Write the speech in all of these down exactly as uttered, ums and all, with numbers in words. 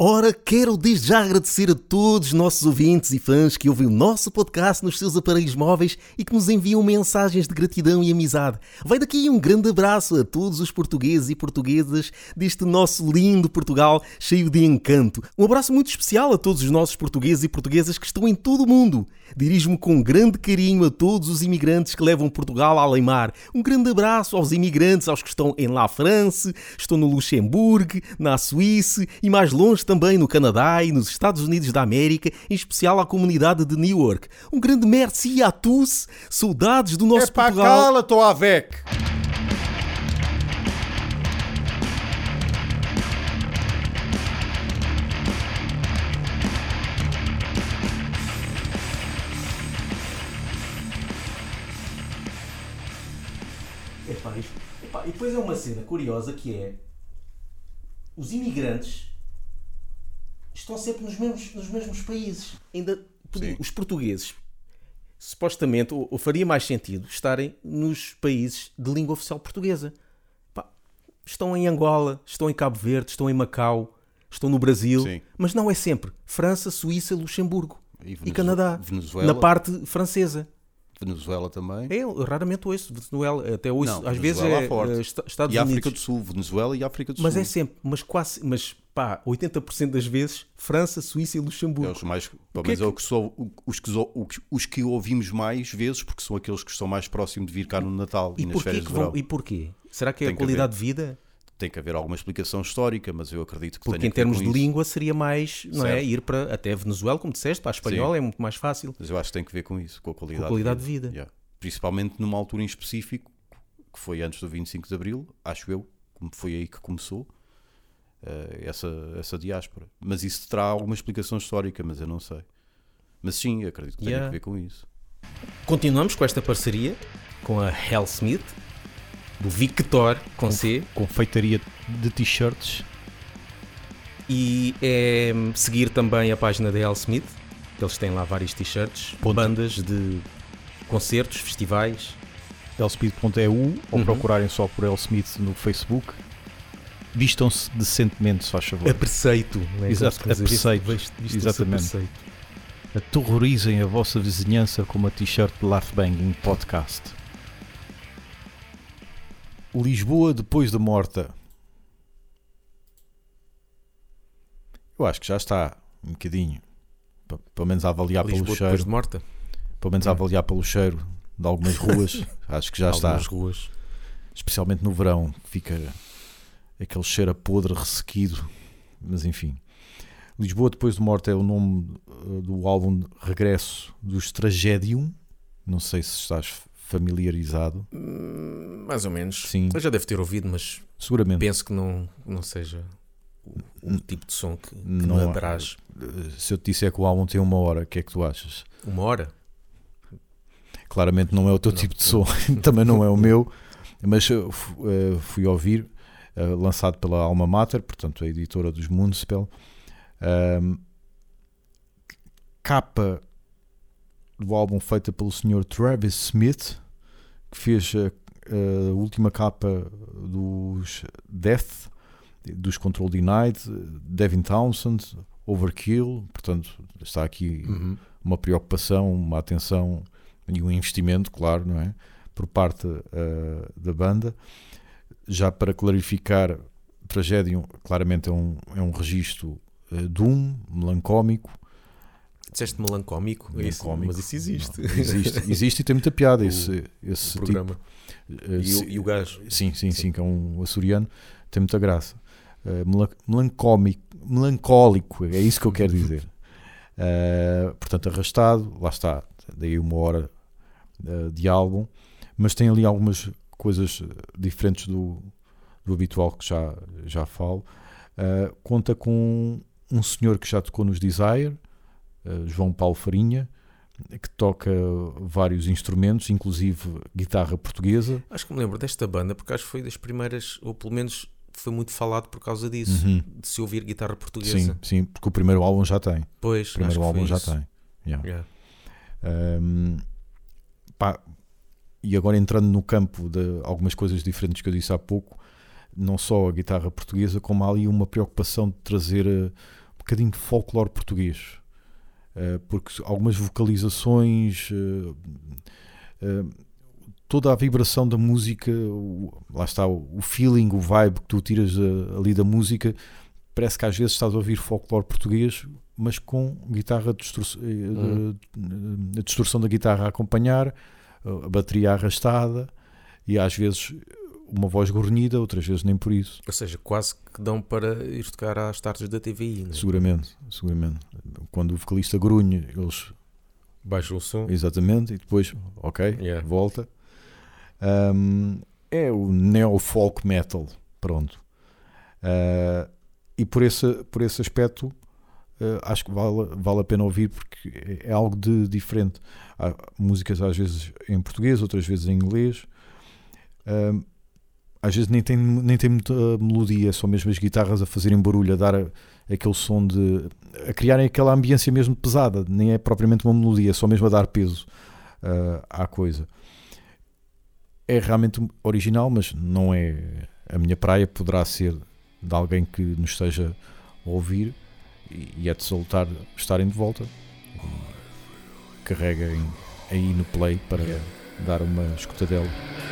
Ora, quero desde já agradecer a todos os nossos ouvintes e fãs que ouvem o nosso podcast nos seus aparelhos móveis e que nos enviam mensagens de gratidão e amizade. Vai daqui um grande abraço a todos os portugueses e portuguesas deste nosso lindo Portugal cheio de encanto. Um abraço muito especial a todos os nossos portugueses e portuguesas que estão em todo o mundo. Dirijo-me com grande carinho a todos os imigrantes que levam Portugal além mar. Um grande abraço aos imigrantes, aos que estão em La France, estão no Luxemburgo, na Suíça e mais longe também no Canadá e nos Estados Unidos da América, em especial à comunidade de Newark. Um grande merci à tous, saudades do nosso é pá, Portugal. cala, tô avec. Epá, isto- epá, e depois é uma cena curiosa que é os imigrantes estão sempre nos mesmos, nos mesmos países. Ainda Sim. os portugueses supostamente ou, ou faria mais sentido estarem nos países de língua oficial portuguesa. Epá, estão em Angola, estão em Cabo Verde, estão em Macau, estão no Brasil, Sim. mas não é sempre. França, Suíça, Luxemburgo E e, Venezu- Canadá, Venezuela. na parte francesa. Venezuela também. É, eu raramente ouço Venezuela, até ouço, Não, às vezes Venezuela é é forte. eh, Esta- Estados E a Unidos. África do Sul, Venezuela e África do Mas Sul. é sempre, mas quase, mas pá, oitenta por cento das vezes França, Suíça e É Luxemburgo. os mais, pelo que menos é é o que sou- o- os, que, zo- o que- os que ouvimos mais vezes, porque são aqueles que estão mais próximos de vir cá no Natal e, E nas porquê, férias que de verão. vão, e porquê? Será que é Tem a que qualidade de vida? Tem que haver alguma explicação histórica, mas eu acredito que Porque tenha em que ver termos com de isso. língua seria mais, não é? Certo. Ir para até Venezuela, como disseste, para a espanhola Sim. é muito mais fácil. Mas eu acho que tem que ver com isso, com a qualidade, Com a qualidade de vida. Yeah. Principalmente numa altura em específico, que foi antes do vinte e cinco de Abril, acho eu, como foi aí que começou eh, essa, essa diáspora. Mas isso terá alguma explicação histórica, mas eu não sei. Mas sim, acredito que tenha Yeah. que ver com isso. Continuamos com esta parceria com a Hell Smith, do Victor com C, Confeitaria de t-shirts. e é seguir também a página da Hell Smith, que eles têm lá vários t-shirts, Ponto. bandas de concertos, festivais. Elsmith ponto e u ou Uhum. procurarem só por Elsmith no Facebook. Vistam-se decentemente, se faz favor. A preceito, não é? Exato, Como se a diz, preceito. viste- viste-se a Exatamente. preceito. Aterrorizem a vossa vizinhança com uma t-shirt de Laugh Banging Podcast. Lisboa depois da morta. Eu acho que já está um bocadinho. P- Pelo menos a avaliar Lisboa pelo depois cheiro. de morta. Pelo menos a avaliar pelo cheiro de algumas ruas. Acho que já está. Algumas ruas. Especialmente no verão, fica aquele cheiro a podre ressequido, mas enfim. Lisboa depois de morte é o nome uh, do álbum de regresso dos Tragedium. Não sei se estás familiarizado. Hum, Mais ou menos. Sim. Eu já deve ter ouvido, mas Seguramente. penso que não, não seja o, o tipo de som que, que Não me há- apraz. Uh, Se eu te disser que o álbum tem uma hora, o que é que tu achas? Uma hora? Claramente não é o teu Não, tipo de não. som, também não é o meu, mas uh, fu- uh, fui ouvir, uh, lançado pela Alma Mater, portanto a editora dos Municipal. Um, capa do álbum feita pelo senhor Travis Smith, que fez a, a última capa dos Death, dos Control Denied, Devin Townsend, Overkill. Portanto está aqui Uhum. uma preocupação, uma atenção e um investimento, claro, não é? Por parte uh, da banda. Já para clarificar, Tragedium claramente é um, é um registro uh, doom, melancómico. Disseste melancómico? É isso, Melancómico. mas isso existe. Não, existe, existe e tem muita piada O- esse, esse O programa. tipo. Uh, E, se- o, e o gajo. Sim, sim, sim, que é um açoriano, tem muita graça. Uh, melan- melancómico, melancólico, é isso que eu quero dizer. Uh, portanto, arrastado, lá está, daí uma hora uh, de álbum, mas tem ali algumas coisas diferentes do, do habitual que já, já falo. Uh, conta com um senhor que já tocou nos Desire, uh, João Paulo Farinha, que toca vários instrumentos, inclusive guitarra portuguesa. Acho que me lembro desta banda porque acho que foi das primeiras, ou pelo menos foi muito falado por causa disso, Uhum. de se ouvir guitarra portuguesa. Sim, sim, porque o primeiro álbum já tem. Pois, O primeiro acho que álbum foi já isso. tem. Yeah. Yeah. Um, pá, e agora entrando no campo de algumas coisas diferentes que eu disse há pouco, não só a guitarra portuguesa, como há ali uma preocupação de trazer, uh, bocadinho de folclore português, uh, porque algumas vocalizações, uh, uh, toda a vibração da música, o, lá está o, o feeling, o vibe que tu tiras uh, ali da música, parece que às vezes estás a ouvir folclore português, mas com guitarra distor- uh, uh, a distorção da guitarra a acompanhar, uh, a bateria arrastada e às vezes uma voz gornida, outras vezes nem por isso. Ou seja, quase que dão para ir tocar às tardes da T V I, né? Seguramente, seguramente. Quando o vocalista grunhe, eles baixam o som. Exatamente, e depois, ok, Yeah. volta. Um, é o neo-folk metal, pronto. Uh, e por esse, por esse aspecto, uh, acho que vale, vale a pena ouvir, porque é, é algo de diferente. Há músicas às vezes em português, outras vezes em inglês. Um, às vezes nem tem, nem tem muita melodia, são mesmo as guitarras a fazerem barulho, a dar a, aquele som de... a criarem aquela ambiência mesmo pesada, nem é propriamente uma melodia, só mesmo a dar peso uh, à coisa. É realmente original, mas não é a minha praia, poderá ser de alguém que nos esteja a ouvir, e, e é de soltar, estarem de volta. Carreguem aí no play para yeah. dar uma escutadela.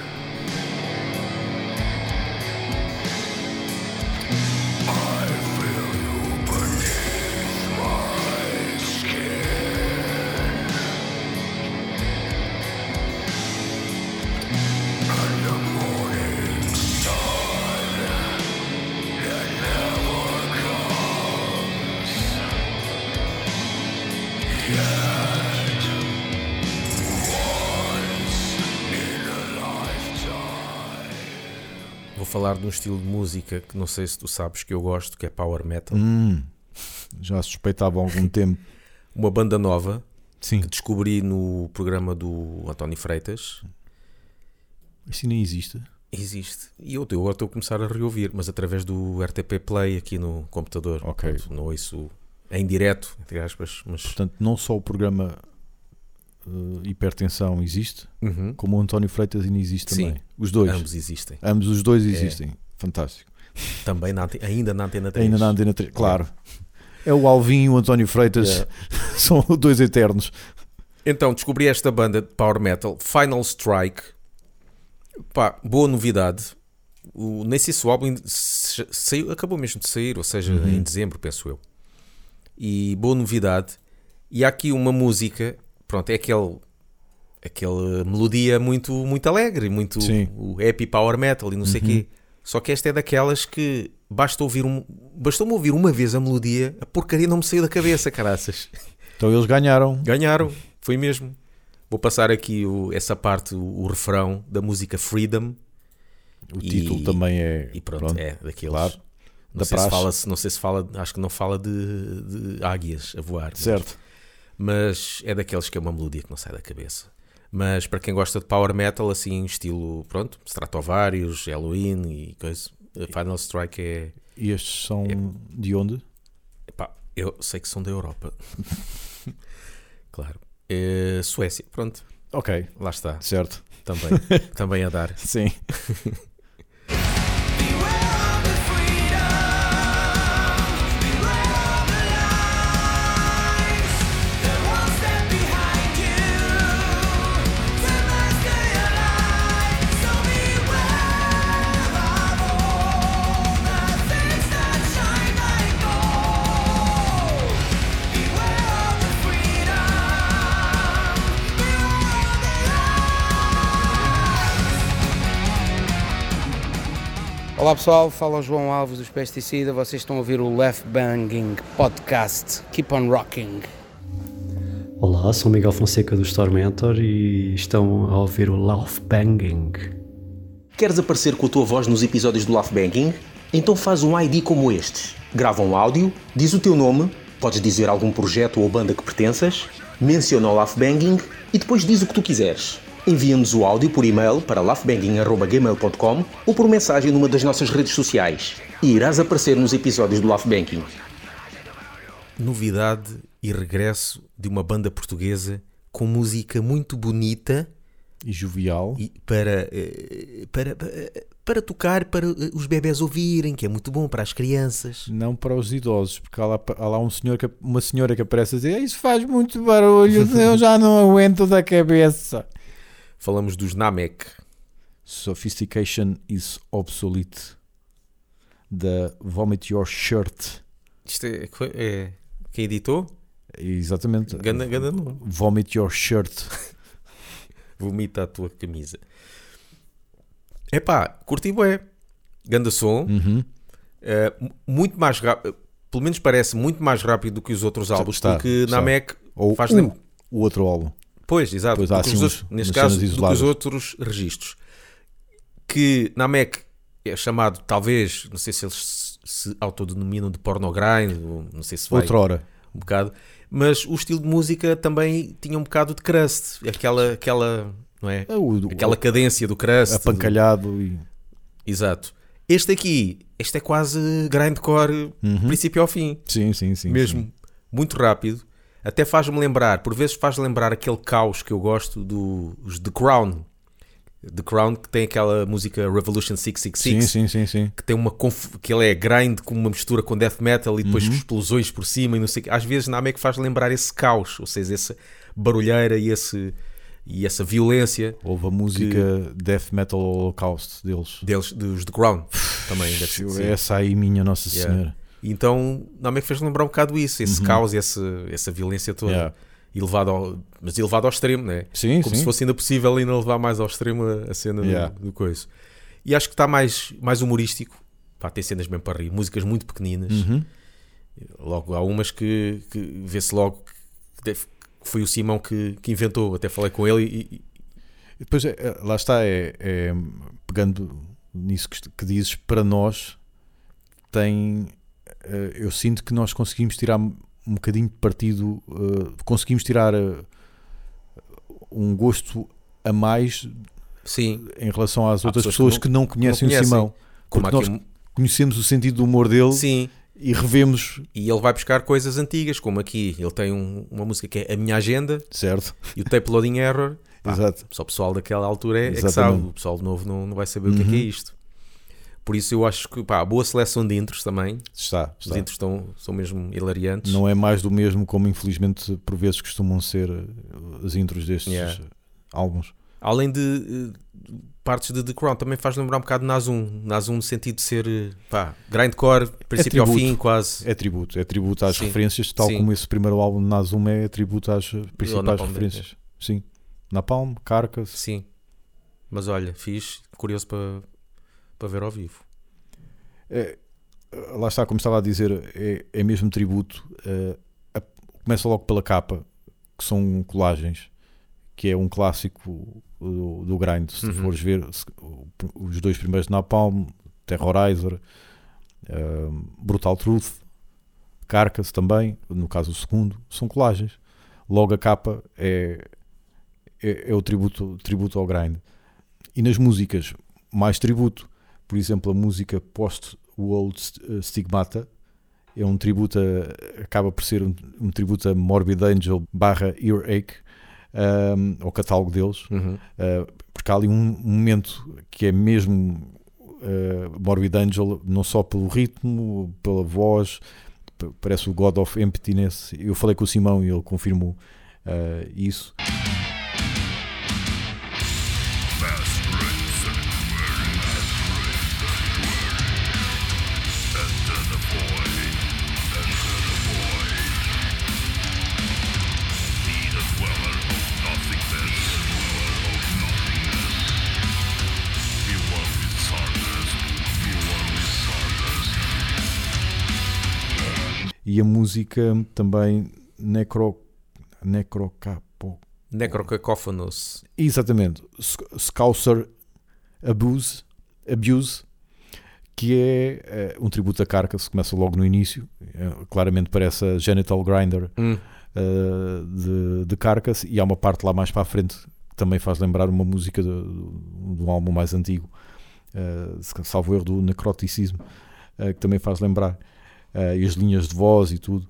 Vou falar de um estilo de música que não sei se tu sabes que eu gosto, que é Power Metal. Hum, já suspeitava há algum tempo. Uma banda nova. Sim. Que descobri no programa do António Freitas. Isso nem existe. Existe. E eu, eu agora estou a começar a reouvir, mas através do R T P Play aqui no computador. Ok. Portanto, não ouço em direto, entre aspas. Mas... Portanto, não só o programa uh, Hipertensão existe, uhum. como o António Freitas ainda existe também. Sim, os dois. ambos existem. Ambos os dois existem. É. Fantástico. Também na, ainda na Antena três. Ainda na Antena três, claro. É o Alvin e o António Freitas. Yeah. São dois eternos. Então, descobri esta banda de Power Metal, Final Strike. Pá, boa novidade. O, nem sei se o álbum saiu, acabou mesmo de sair, ou seja, uhum. em dezembro, penso eu. E boa novidade. E há aqui uma música, pronto, é aquele, aquela melodia muito, muito alegre, muito o happy power metal e não sei o uhum. quê. Só que esta é daquelas que basta ouvir um, bastou-me ouvir uma vez a melodia, a porcaria não me saiu da cabeça, caraças. Então eles ganharam. Ganharam, foi mesmo. Vou passar aqui o, essa parte, o, o refrão da música Freedom. O e, título também é. E pronto, pronto. é daqueles. Claro. Não, da sei se fala, não sei se fala, acho que não fala de, de águias a voar. Certo. Mas, mas é daqueles que é uma melodia que não sai da cabeça. Mas para quem gosta de power metal, assim, estilo, pronto, Stratovarius, Halloween e coisa, Final Strike é... E estes são é, de onde? Epá, eu sei que são da Europa. Claro. É, Suécia, pronto. Ok. Lá está. Certo. Também, também a dar. Sim. Olá pessoal, fala o João Alves dos Pesticida, vocês estão a ouvir o Left Banging Podcast, Keep on Rocking. Olá, sou Miguel Fonseca do Stormentor e estão a ouvir o Left Banging. Queres aparecer com a tua voz nos episódios do Left Banging? Então faz um I D como este, grava um áudio, diz o teu nome, podes dizer algum projeto ou banda que pertenças, menciona o Left Banging e depois diz o que tu quiseres. Envia-nos o áudio por e-mail para laughbanging arroba gmail ponto com ou por mensagem numa das nossas redes sociais e irás aparecer nos episódios do Laughbanging. Novidade e regresso de uma banda portuguesa com música muito bonita e jovial e para, para, para tocar para os bebés ouvirem, que é muito bom para as crianças. Não para os idosos, porque há lá, há lá um senhor que, uma senhora que aparece a dizer isso faz muito barulho, eu já não aguento da cabeça. Falamos dos Namek. Sophistication is obsolete. Da Vomit Your Shirt. Isto é, é quem editou? Exatamente. Ganda, ganda não. Vomit Your Shirt. Vomita a tua camisa. Epá, curti bué. Ganda som. Uhum. Uh, muito mais rápido. Pelo menos parece muito mais rápido do que os outros álbuns. Está, porque está. Namek Ou faz o, lem- o outro álbum. Pois, exato. Pois há, Do que os assim, outros- uns- neste umas caso, cenas do que os isoladas. outros registros. Que Namek é chamado, talvez, não sei se eles se autodenominam de pornogrind, ou não sei se vai Outrora. um bocado, mas o estilo de música também tinha um bocado de crust, aquela, aquela, não é? É o, Aquela cadência do crust. apancalhado e... do- Exato. Este aqui, este é quase grindcore, Uhum. princípio ao fim, Sim, sim, sim. mesmo, sim. muito rápido. Até faz-me lembrar, por vezes faz lembrar aquele caos que eu gosto dos The Crown. The Crown, que tem aquela música Revolution seiscentos e sessenta e seis, Sim, sim, sim, sim. que tem uma conf... que ele é grind com uma mistura com death metal e depois Uhum. explosões por cima e não sei o quê. Às vezes na Namek faz lembrar esse caos, ou seja, essa barulheira e, esse... e essa violência Houve a música Death Metal Holocaust deles. deles, dos The Crown também. Deve ser, sim. Essa aí, minha Nossa Yeah. Senhora. Então Namek fez lembrar um bocado isso, esse Uhum. caos e essa, essa violência toda. Yeah. E levado ao... mas elevado ao extremo, né? Sim, Como sim. se fosse ainda possível ainda levar mais ao extremo a, a cena Yeah. do, do coisa. E acho que está mais, mais humorístico. Pá, tem cenas mesmo para rir, músicas muito pequeninas. Uhum. Logo, há umas que, que vê-se logo que, deve- que foi o Simão que, que inventou. Até falei com ele e, e- E depois, é, é, lá está, é, é, pegando nisso que, que dizes, para nós, tem, eh, eu sinto que nós conseguimos tirar um bocadinho de partido, eh, conseguimos tirar eh, um gosto a mais sim, em relação às Há outras pessoas pessoas que que não, conhecem conhecem. o Simão. como Porque há nós aqui um- conhecemos o sentido do humor dele sim. e revemos, E ele vai buscar coisas antigas, como aqui ele tem um- uma música que é A Minha Agenda certo? e o Tape Loading Error. Pá, Exato. só o pessoal daquela altura é, é que Exatamente. sabe, o pessoal de novo não, não vai saber o que é que é Uhum. isto. Por isso eu acho que pá, boa seleção de intros também. Está, Os está. intros estão, são mesmo hilariantes. Não é mais do mesmo, como infelizmente por vezes costumam ser eh, as intros destes Yeah. eh, álbuns. Além de eh, partes de The Crown, também faz lembrar um bocado de Nazum. Nazum no sentido de ser eh, pá, grindcore, princípio ao tributo. fim, quase. É tributo, é tributo às Sim. referências, tal Sim. como esse primeiro álbum de Nazum é tributo às eh, principais Napalm referências. Sim. Napalm, Carcass. Sim. Mas olha, fiz, curioso para, para ver ao vivo. É, lá está, como estava a dizer, é, é mesmo tributo. eh, a- começa logo pela capa, que são colagens, que é um clássico do, do grind. Se Uhum. fores ver se- o- os dois primeiros de Napalm, Terrorizer, eh, Brutal Truth, Carcass também, no caso o segundo, são colagens. Logo a capa é, é, é o tributo, tributo ao grind. E nas músicas, mais tributo. Por exemplo, a música Post-World Stigmata é um tributo a, acaba por ser um, um tributo a Morbid Angel barra Earache, um, ao catálogo deles, Uhum. uh, porque há ali um momento que é mesmo uh, Morbid Angel, não só pelo ritmo, pela voz, p- parece o God of Emptiness. Eu falei com o Simão e ele confirmou uh, isso. E a música também Necro Necrocapo. Necrocacófonos. Exatamente, Sc- Scouser Abuse, Abuse, que é eh, um tributo a Carcass, começa logo no início, eh, claramente parece a Genital Grinder Hum. eh, de, de Carcass, e há uma parte lá mais para a frente que também faz lembrar uma música de, de um álbum mais antigo, eh, salvo erro, do Necroticismo, eh, que também faz lembrar, eh, e as linhas de voz e tudo.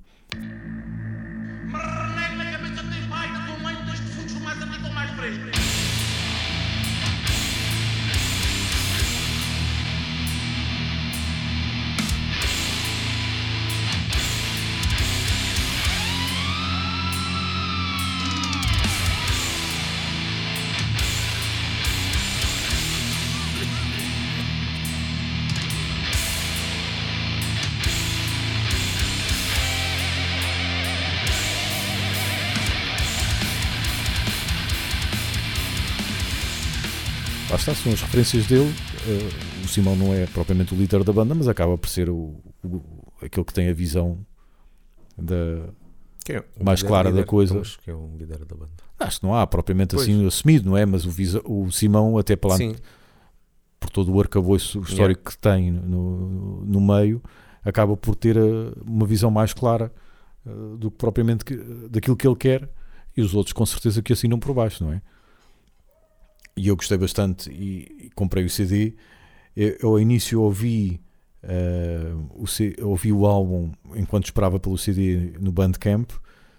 lá está, são as referências dele. Uh, o Simão não é propriamente o líder da banda, mas acaba por ser o, o, aquele que tem a visão da, que é um mais líder, clara líder, da coisa. acho que é um líder da banda. Acho que não há propriamente Pois. assim assumido, não é? Mas o, visa, o Simão, até para lá, Sim, por todo o arcabouço histórico que tem no, no meio, acaba por ter uh, uma visão mais clara uh, do que propriamente que, daquilo que ele quer, e os outros com certeza que assinam por baixo, não é? E eu gostei bastante e, e comprei o C D. Eu, eu ao início ouvi, uh, o C, ouvi o álbum enquanto esperava pelo C D no Bandcamp,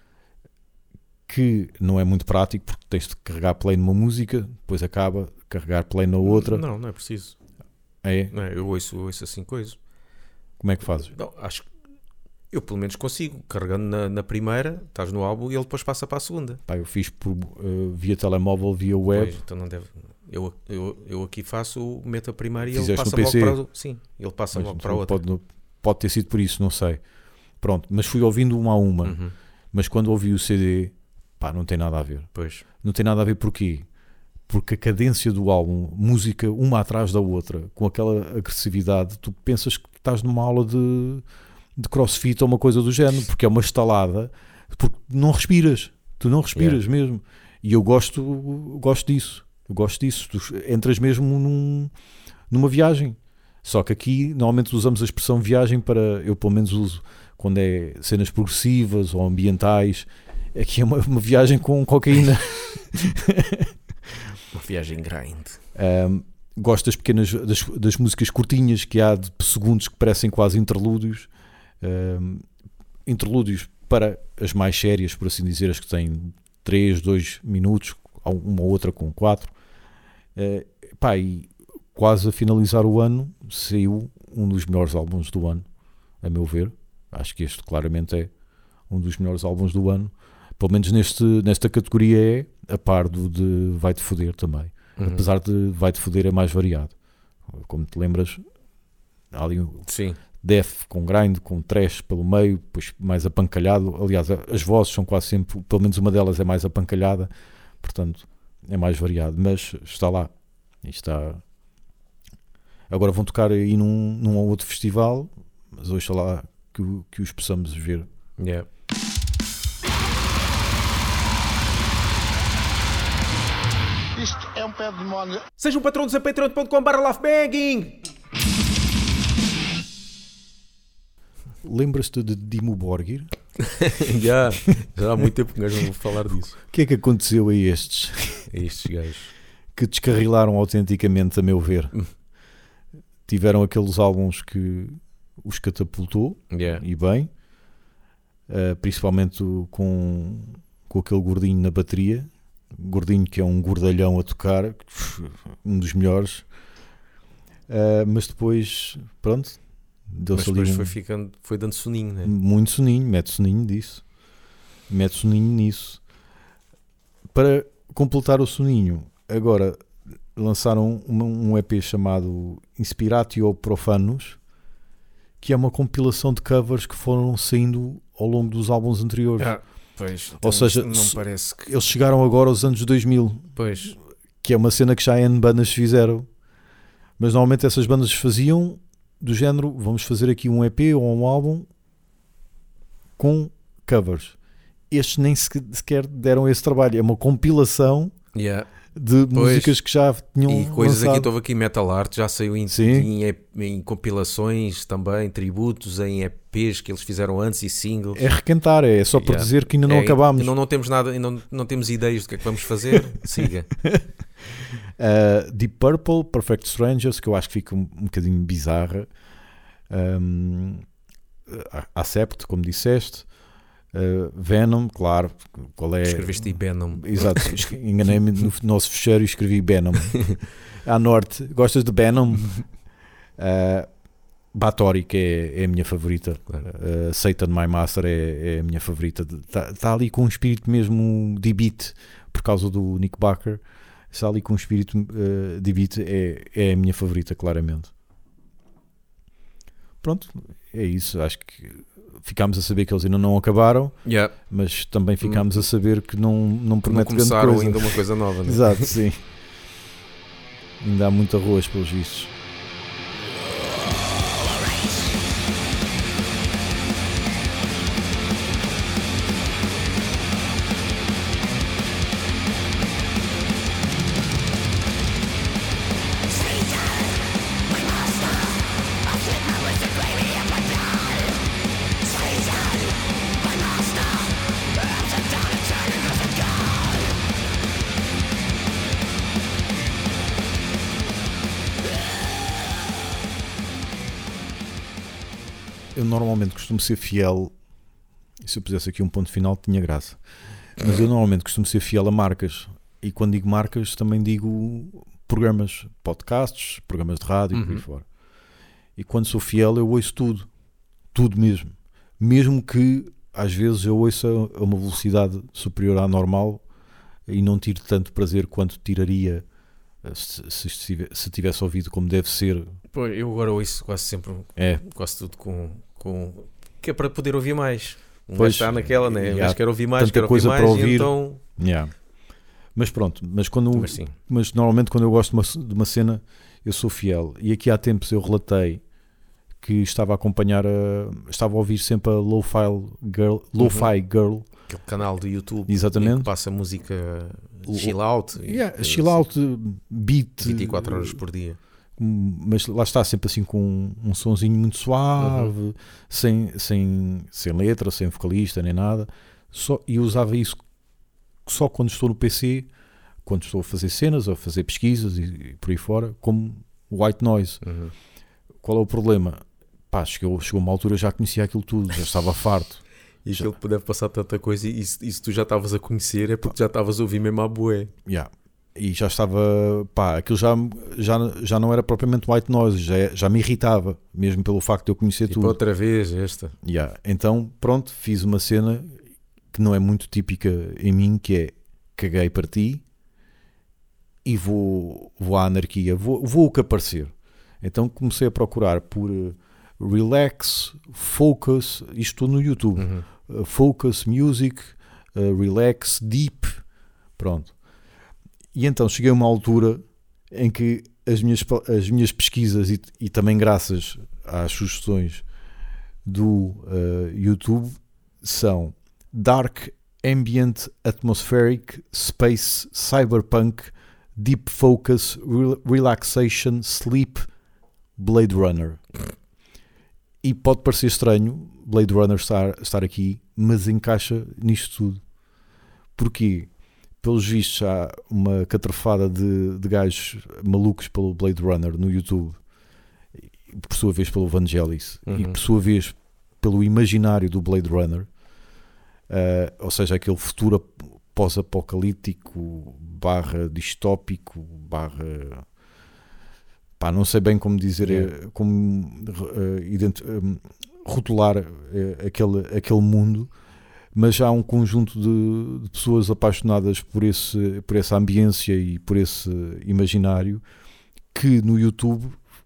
que não é muito prático porque tens de carregar play numa música, depois acaba, carregar play na outra. Não, não é preciso. É? Não é, eu ouço, ouço assim coisa. Como é que fazes? Não, acho que eu pelo menos consigo. Carregando na, na primeira, estás no álbum e ele depois passa para a segunda. Pá, eu fiz por, uh, via telemóvel, via web. Pois, então não deve. Eu, eu, eu aqui faço, meto a primeira e ele Fizeste passa no logo P C? para a Sim, ele passa Mas, logo para a outra. Pode, pode ter sido por isso, não sei. Pronto, mas fui ouvindo uma a uma. Uhum, Mas quando ouvi o C D, pá, não tem nada a ver. pois. Não tem nada a ver porquê? Porque a cadência do álbum, música uma atrás da outra, com aquela agressividade, tu pensas que estás numa aula de, de crossfit ou uma coisa do género, porque é uma estalada, porque não respiras, tu não respiras Yeah. mesmo. E eu gosto, gosto disso, eu gosto disso. Tu entras mesmo num, numa viagem. Só que aqui normalmente usamos a expressão viagem para, eu pelo menos uso quando é cenas progressivas ou ambientais. Aqui é uma, uma viagem com cocaína. Uma viagem grind. Um, gosto das pequenas das, das músicas curtinhas que há de segundos que parecem quase interlúdios. Um, interlúdios para as mais sérias, por assim dizer, as que têm três, dois minutos, uma ou outra com quatro. Uh, pá, e quase a finalizar o ano saiu um dos melhores álbuns do ano, a meu ver. Acho que este claramente é um dos melhores álbuns do ano. Pelo menos neste, nesta categoria é a par do de Vai-te Foder também. Uhum. Apesar de Vai-te Foder é mais variado. Como te lembras, há ali um Sim. death com grind, com trash pelo meio, depois mais apancalhado. Aliás, as vozes são quase sempre, pelo menos uma delas é mais apancalhada, portanto é mais variado. Mas está lá. E está... Agora vão tocar aí num, num ou outro festival, mas hoje lá que, que os possamos ver. Yeah. Isto é um pé de demónio. Sejam patronos a patreon ponto com barra laughbanging. Lembras-te de Dimmu Borgir? Já, já há muito tempo que nós não vou falar disso. O que é que aconteceu a estes Estes gajos. que descarrilaram autenticamente, a meu ver? Tiveram aqueles álbuns que os catapultou, Yeah. e bem, uh, principalmente o- com, com aquele gordinho na bateria, gordinho que é um gordalhão a tocar, um dos melhores. Uh, mas depois, pronto, Mas deu-se ali depois um- foi, ficando, foi dando soninho, né? muito soninho, mete soninho disso, mete soninho nisso. Para completar o soninho, agora lançaram uma- um E P chamado Inspiratio Profanus, que é uma compilação de covers que foram saindo ao longo dos álbuns anteriores. Ah, pois. Ou seja, não se- parece que. Eles chegaram agora aos anos dois mil, Pois. que é uma cena que já N bandas fizeram, mas normalmente essas bandas faziam do género, vamos fazer aqui um E P ou um álbum com covers. Estes nem seque- sequer deram esse trabalho, é uma compilação Yeah. de Pois. músicas que já tinham E coisas lançado. aqui, houve aqui Metal Art, já saiu em, Sim. em, E P em compilações também, tributos em E Ps que eles fizeram antes e singles. É requentar, é só para Yeah. dizer que ainda não É, acabámos. Não, não temos nada, não, não temos ideias do que é que vamos fazer. Siga. Uh, Deep Purple, Perfect Strangers, que eu acho que fica um, um bocadinho bizarra. Um, Accept, como disseste. Uh, Venom, claro. Qual é? Escreveste Venom. Exato, esque- enganei-me no nosso fecheiro e escrevi Venom. À norte, gostas de Venom? Uh, Bathory, que é, é a minha favorita. Uh, Satan My Master é, é a minha favorita. Está tá ali com um espírito mesmo de beat, por causa do Nick Baker. Está ali com um espírito uh, de beat, é, é a minha favorita, claramente. Pronto, é isso. Acho que ficámos a saber que eles ainda não acabaram, Yeah. mas também ficámos a saber que não, não Não promete grande começaram coisa. ainda uma coisa nova. Né? Exato, sim. Ainda há muito arroz pelos vistos. Eu normalmente costumo ser fiel, e se eu pusesse aqui um ponto final tinha graça, mas eu normalmente costumo ser fiel a marcas, e quando digo marcas também digo programas, podcasts, programas de rádio, uhum. por aí fora. E quando sou fiel eu ouço tudo, tudo mesmo, mesmo que às vezes eu ouça a uma velocidade superior à normal e não tire tanto prazer quanto tiraria se, se, se tivesse ouvido como deve ser. Pô, eu agora ouço quase sempre, é. quase tudo com, com... que é para poder ouvir mais. Um pois, está naquela, né? Mas quer ouvir mais, tanta quer coisa ouvir mais, para ouvir. então... Yeah. Mas pronto, mas, quando, mas, sim. mas normalmente quando eu gosto de uma, de uma cena eu sou fiel. E aqui há tempos eu relatei que estava a acompanhar, a, estava a ouvir sempre a Lo-Fi Girl, Lo-Fi uhum. Girl. Aquele canal do YouTube. Exatamente. Que passa música chill out. Yeah, e, chill out, beat. vinte e quatro horas por dia. Mas lá está, sempre assim com um sonzinho muito suave, uhum. sem, sem, sem letra, sem vocalista nem nada. Só, e eu usava isso só quando estou no P C, quando estou a fazer cenas ou a fazer pesquisas e, e por aí fora, como white noise. Uhum. Qual é o problema? Pá, chegou, chegou uma altura, já conhecia aquilo tudo, já estava farto. E aquilo que deve passar tanta coisa, e se tu já estavas a conhecer, é porque já estavas a ouvir mesmo à bué. Yeah. E já estava, pá, aquilo já, já, já não era propriamente white noise, já, já me irritava, mesmo pelo facto de eu conhecer tipo tudo. outra vez esta. Yeah. Então, pronto, fiz uma cena que não é muito típica em mim, que é caguei para ti e vou, vou à anarquia, vou, vou o que aparecer. Então comecei a procurar por uh, relax, focus, isto no YouTube, uhum. uh, focus, music, uh, relax, deep, pronto. E então cheguei a uma altura em que as minhas, as minhas pesquisas e, e também graças às sugestões do uh, YouTube são Dark, Ambient, Atmospheric, Space, Cyberpunk, Deep Focus, Re- Relaxation, Sleep, Blade Runner. E pode parecer estranho Blade Runner estar, estar aqui, mas encaixa nisto tudo. Porquê? Pelos vistos há uma catrafada de, de gajos malucos pelo Blade Runner no YouTube, por sua vez pelo Vangelis, uhum. e por sua vez pelo imaginário do Blade Runner, uh, ou seja, aquele futuro pós-apocalíptico barra distópico barra... Pá, não sei bem como dizer, yeah. como uh, ident- um, rotular uh, aquele, aquele mundo, mas há um conjunto de, de pessoas apaixonadas por, esse, por essa ambiência e por esse imaginário que no YouTube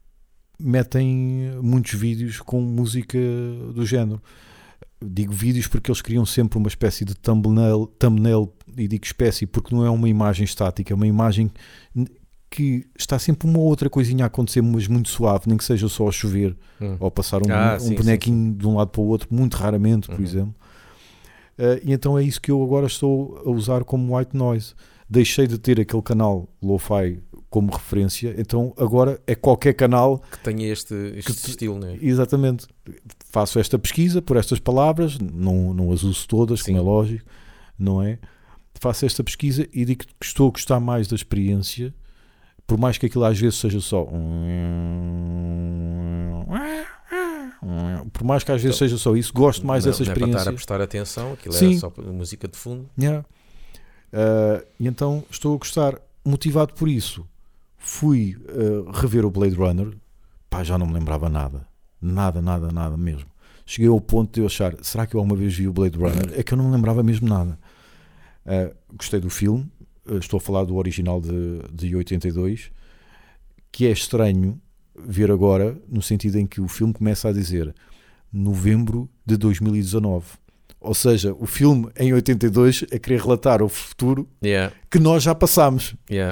metem muitos vídeos com música do género. Digo vídeos porque eles criam sempre uma espécie de thumbnail, thumbnail e digo espécie porque não é uma imagem estática, é uma imagem que está sempre uma outra coisinha a acontecer, mas muito suave, nem que seja só a chover hum. ou passar um, ah, um sim, bonequinho sim, sim. de um lado para o outro, muito raramente, por uhum. exemplo. Uh, e então é isso que eu agora estou a usar como white noise. Deixei de ter aquele canal Lo-Fi como referência, então agora é qualquer canal que tenha este, este que, estilo, né? Exatamente. Faço esta pesquisa por estas palavras, não, não as uso todas, Sim. como é lógico, não é? Faço esta pesquisa e digo que estou a gostar mais da experiência, por mais que aquilo às vezes seja só por mais que às vezes então, seja só isso, gosto mais não, dessa não experiência. É para estar a prestar atenção, aquilo Sim. é só música de fundo. Yeah. Uh, e então estou a gostar, motivado por isso. Fui uh, rever o Blade Runner, pá, já não me lembrava nada, nada, nada, nada mesmo. Cheguei ao ponto de eu achar, será que eu alguma vez vi o Blade Runner? É que eu não me lembrava mesmo nada. Uh, gostei do filme, uh, estou a falar do original de, de oitenta e dois, que é estranho ver agora, no sentido em que o filme começa a dizer novembro de dois mil e dezanove. Ou seja, o filme em oitenta e dois a querer relatar o futuro yeah. que nós já passámos. Yeah.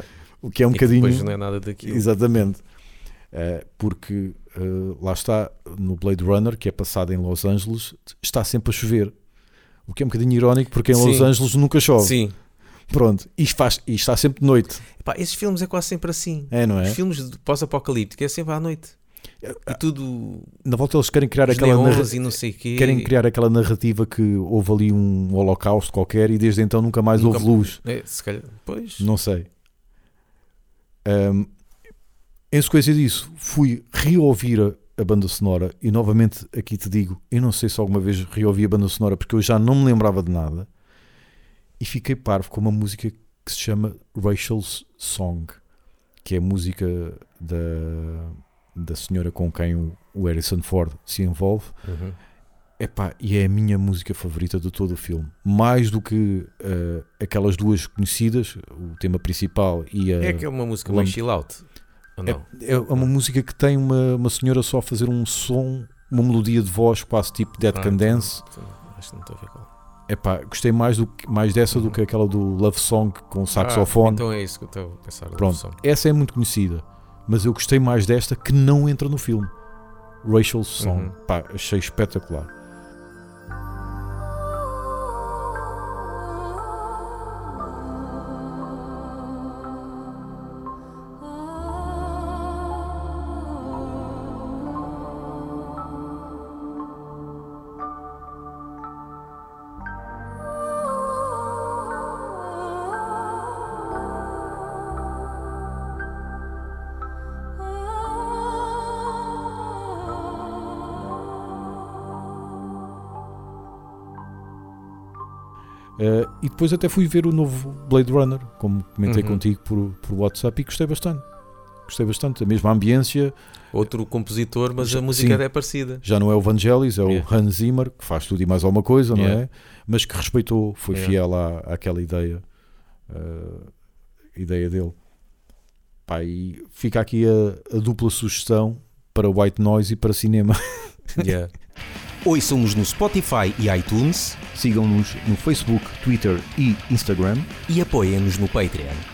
O que é um E que bocadinho. depois não é nada daquilo. Exatamente. Uh, porque uh, lá está, no Blade Runner, que é passado em Los Angeles, está sempre a chover. O que é um bocadinho irónico, porque em Sim. Los Angeles nunca chove. Sim. Pronto, e, faz, e está sempre de noite. Epá, esses filmes é quase sempre assim. É, não é? Os filmes de pós-apocalíptico é sempre à noite. E tudo. Na volta eles querem criar Os aquela narra- neons e não sei o quê. querem criar aquela narrativa que houve ali um holocausto qualquer e desde então nunca mais Nunca- houve luz. É, se calhar. Pois. Não sei. Um, em sequência disso, fui reouvir a, a banda sonora e novamente aqui te digo, eu não sei se alguma vez reouvi a banda sonora porque eu já não me lembrava de nada e fiquei parvo com uma música que se chama Rachel's Song, que é a música da, da senhora com quem o, o Harrison Ford se envolve. Uhum. Epá, e é a minha música favorita de todo o filme, mais do que uh, aquelas duas conhecidas, o tema principal e a... É que é uma música Lamp- mais chill out. Ou não? É, é uma música que tem uma, uma senhora só a fazer um som, uma melodia de voz quase tipo Dead Ah, Can então- Dance. então Acho que não estou a ver qual. Epá, gostei mais, do, que- mais dessa do que aquela do Love Song com saxofone. Ah, então é isso que eu estou a pensar. Pronto, Som. essa é muito conhecida, mas eu gostei mais desta que não entra no filme. Rachel's Song. Uhum. Pá, achei espetacular. Uh, e depois até fui ver o novo Blade Runner, como comentei Uhum. contigo por, por WhatsApp, e gostei bastante. Gostei bastante. A mesma ambiência, Outro compositor, mas Já- a música sim. é parecida. já não é o Vangelis, é Yeah. o Hans Zimmer, que faz tudo e mais alguma coisa, não Yeah. é? Mas que respeitou, foi Yeah. fiel à, àquela ideia, uh, ideia dele. Pá, e fica aqui a, a dupla sugestão para White Noise e para cinema. Yeah. Ouçam-nos no Spotify e iTunes Sigam-nos no Facebook, Twitter e Instagram. e apoiem-nos no Patreon.